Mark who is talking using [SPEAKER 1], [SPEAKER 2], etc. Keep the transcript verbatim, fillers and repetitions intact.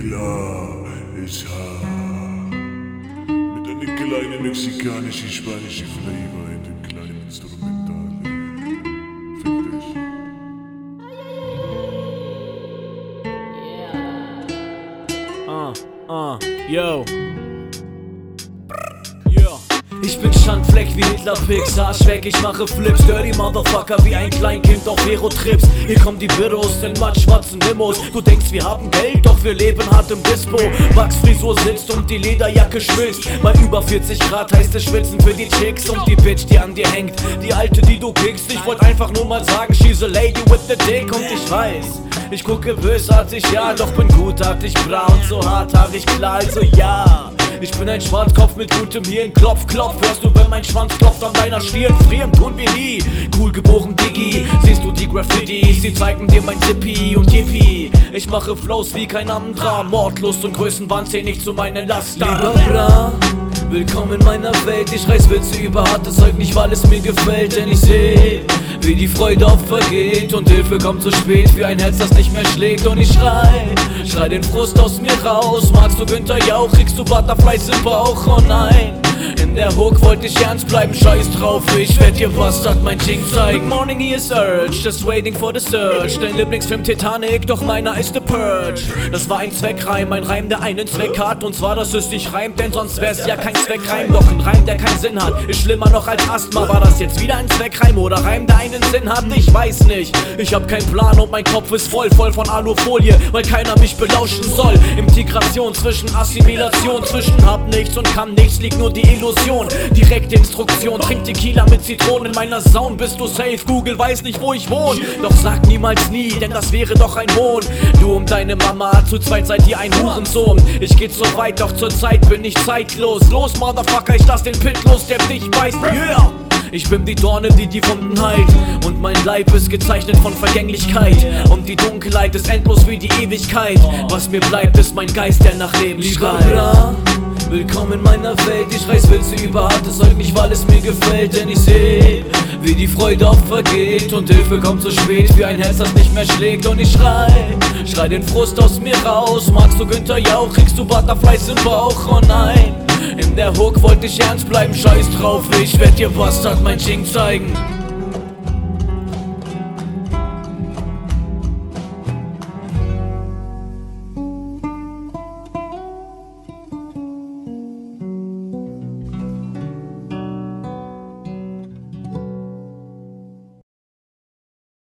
[SPEAKER 1] Tequila ist hart. Mit einer kleinen mexikanisch-spanischen Flavor in dem kleinen Instrumental. Fick dich.
[SPEAKER 2] Uh, uh, yo. Ich bin Schandfleck wie Hitler Pix, Arsch weg, ich mache Flips, Dirty Motherfucker wie ein Kleinkind auf Hero-Trips. Hier kommen die Birros in mattschwarzen Limos. Du denkst wir haben Geld, doch wir leben hart im Dispo. Wachsfrisur sitzt und die Lederjacke schwitzt. Bei über vierzig Grad heißt es schwitzen für die Chicks und die Bitch, die an dir hängt, die alte, die du kickst. Ich wollte einfach nur mal sagen, she's a lady with the dick. Und ich weiß, ich gucke bösartig, ja, doch bin gutartig, braun, so hart hab ich klar, also ja. Ich bin ein Schwarzkopf mit gutem Hirn, klopf, klopf. Hörst du, wenn mein Schwanz klopft an deiner Stirn? Frieren tun wir nie, cool geboren Diggi. Siehst du die Graffitis, sie zeigen dir mein Zippy und Yippie. Ich mache Flows wie kein anderer, Mordlust und Größenwahn zählen nicht zu meinen Laster. Lieber Bra, willkommen in meiner Welt. Ich reiß Witze über hartes Zeug nicht, weil es mir gefällt. Denn ich seh, wie die Freude oft vergeht und Hilfe kommt zu spät, wie ein Herz, das nicht mehr schlägt. Und ich schrei, schrei den Frust aus mir raus. Magst du Günther Jauch, kriegst du Butterflies im Bauch. Oh nein, in der Hook wollte ich ernst bleiben, scheiß drauf. Ich werd dir Bastard mein Ding zeigen. Good morning, here is Urge, just waiting for the search. Dein Lieblingsfilm Titanic, doch meiner ist The Purge. Das war ein Zweckreim, ein Reim, der einen Zweck hat. Und zwar, dass es nicht reimt, denn sonst wär's ja kein Zweckreim. Doch ein Reim, der keinen Sinn hat, ist schlimmer noch als Asthma. War das jetzt wieder ein Zweckreim oder Reim, der einen Sinn hat? Ich weiß nicht, ich hab keinen Plan und mein Kopf ist voll, voll von Alufolie, weil keiner mich belauschen soll. Integration zwischen Assimilation, zwischen hab nichts und kann nichts, liegt nur die Illusion. Direkte Instruktion, trink Tequila mit Zitronen. In meiner Sound bist du safe, Google weiß nicht, wo ich wohne. Doch sag niemals nie, denn das wäre doch ein Hohn. Du und deine Mama, zu zweit seid ihr ein Hurensohn. Ich geh zu weit, doch zur Zeit bin ich zeitlos. Los, Motherfucker, ich lass den Pit los, der dich weiß. Yeah! Ich bin die Dorne, die die Wunden heilt. Und mein Leib ist gezeichnet von Vergänglichkeit. Und die Dunkelheit ist endlos wie die Ewigkeit. Was mir bleibt, ist mein Geist, der nach Leben schreit. Willkommen in meiner Welt, ich reiß Witze über hartes Zeug nicht, weil es mir gefällt. Denn ich seh, wie die Freude oft vergeht und Hilfe kommt zu spät, wie ein Herz, das nicht mehr schlägt. Und ich schrei, schrei den Frust aus mir raus. Magst du Günther Jauch, kriegst du Butterflies im Bauch. Oh nein, in der Hook wollte ich ernst bleiben, scheiß drauf. Ich werd dir Bastard mein Ding zeigen.